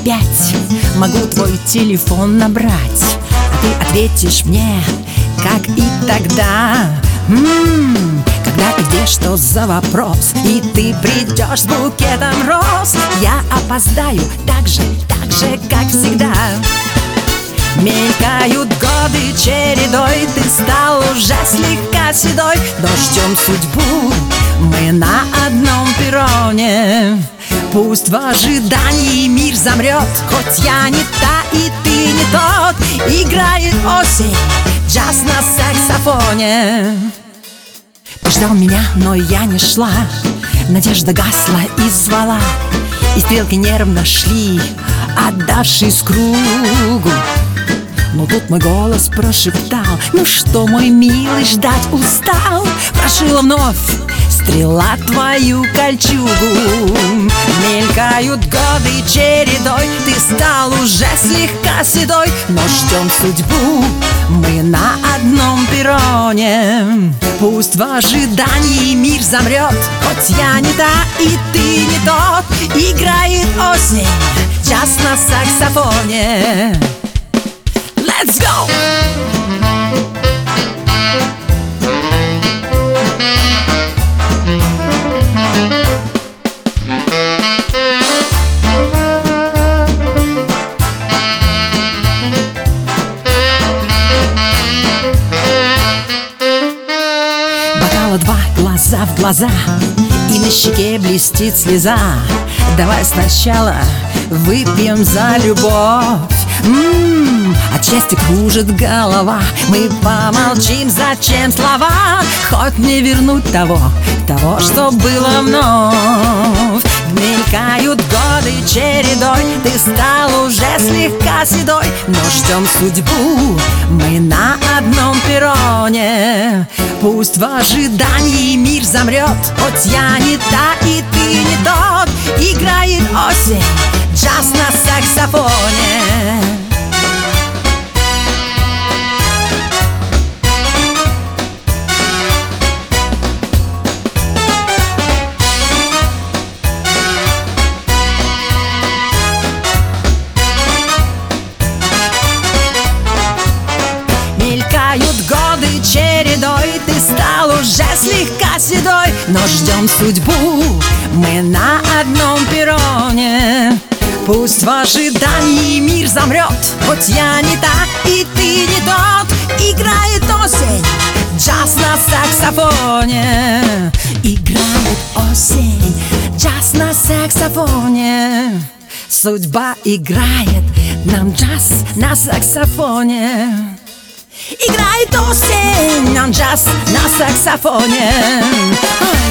опять могу твой телефон набрать, а ты ответишь мне, как и тогда. Когда и где, что за вопрос? И ты придешь с букетом роз. Я опоздаю так же, как всегда. Мелькают годы чередой, ты стал уже слегка седой. Дождем судьбу мы на одном перроне. Пусть в ожидании мир замрет, хоть я не та и ты не тот. Играет осень, джаз на саксофоне. Ты ждал меня, но я не шла. Надежда гасла и звала, и стрелки нервно шли, отдавшись кругу. Но тут мой голос прошептал: ну что, мой милый, ждать устал? Прошила вновь стрела твою кольчугу. Мелькают годы чередой, ты стал уже слегка седой. Но ждем судьбу мы на одном перроне. Пусть в ожидании мир замрет, хоть я не та и ты не тот. Играет осень, джаз на саксофоне. Let's go! Бокала два, глаза в глаза, и на щеке блестит слеза. Давай сначала выпьем за любовь. От счастья кружит голова. Мы помолчим, зачем слова? Хоть не вернуть того, что было вновь. Мелькают годы чередой, ты стал уже слегка седой. Но ждем судьбу мы на одном перроне. Пусть в ожидании мир замрет, хоть я не та и ты не тот. Играет осень, джаз на саксофоне. Мелькают годы чередой, ты стал уже слегка седой. Но ждем судьбу мы на одном перроне. Пусть в ожидании мир замрет, хоть я не та и ты не тот. Играет осень, джаз на саксофоне. Играет осень, джаз на саксофоне. Судьба играет нам джаз на саксофоне. Играет осень, нам джаз на саксофоне.